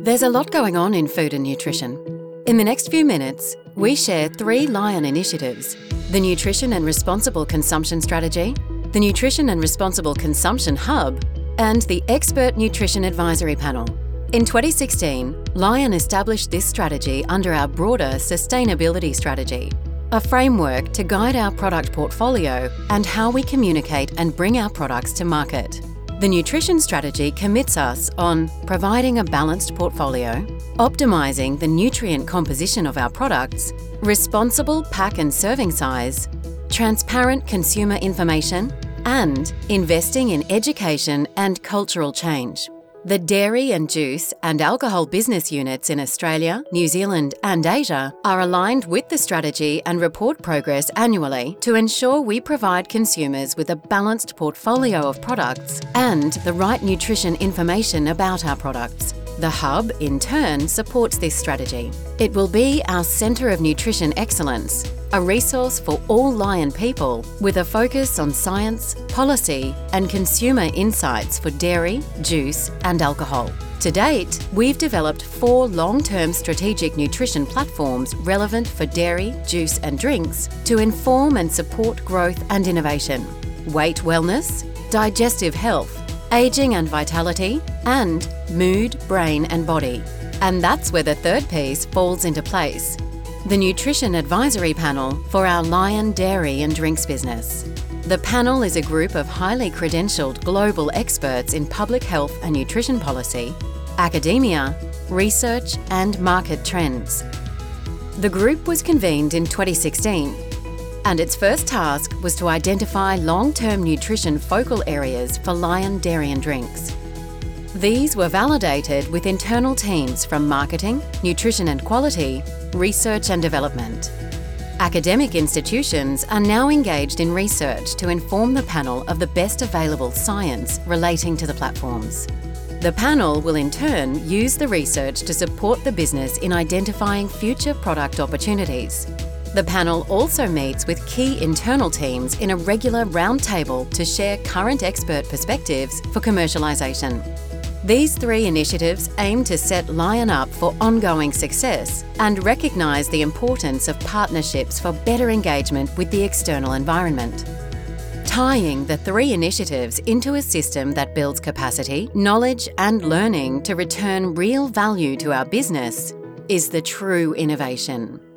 There's a lot going on in food and nutrition. In the next few minutes, we share 3 Lion initiatives: the Nutrition and Responsible Consumption Strategy, the Nutrition and Responsible Consumption Hub, and the Expert Nutrition Advisory Panel. In 2016, Lion established this strategy under our broader sustainability strategy, a framework to guide our product portfolio and how we communicate and bring our products to market. The nutrition strategy commits us on providing a balanced portfolio, optimising the nutrient composition of our products, responsible pack and serving size, transparent consumer information, and investing in education and cultural change. The dairy and juice and alcohol business units in Australia, New Zealand and Asia are aligned with the strategy and report progress annually to ensure we provide consumers with a balanced portfolio of products and the right nutrition information about our products. The Hub, in turn, supports this strategy. It will be our centre of nutrition excellence, a resource for all Lion people with a focus on science, policy and consumer insights for dairy, juice and alcohol. To date, we've developed 4 long-term strategic nutrition platforms relevant for dairy, juice and drinks to inform and support growth and innovation: weight wellness, digestive health, ageing and vitality, and mood, brain and body. And that's where the third piece falls into place: the Nutrition Advisory Panel for our Lion Dairy and Drinks business. The panel is a group of highly credentialed global experts in public health and nutrition policy, academia, research and market trends. The group was convened in 2016, and its first task was to identify long-term nutrition focal areas for Lion Dairy and Drinks. These were validated with internal teams from marketing, nutrition and quality, research and development. Academic institutions are now engaged in research to inform the panel of the best available science relating to the platforms. The panel will in turn use the research to support the business in identifying future product opportunities. The panel also meets with key internal teams in a regular roundtable to share current expert perspectives for commercialisation. These 3 initiatives aim to set Lion up for ongoing success and recognise the importance of partnerships for better engagement with the external environment. Tying the 3 initiatives into a system that builds capacity, knowledge and learning to return real value to our business is the true innovation.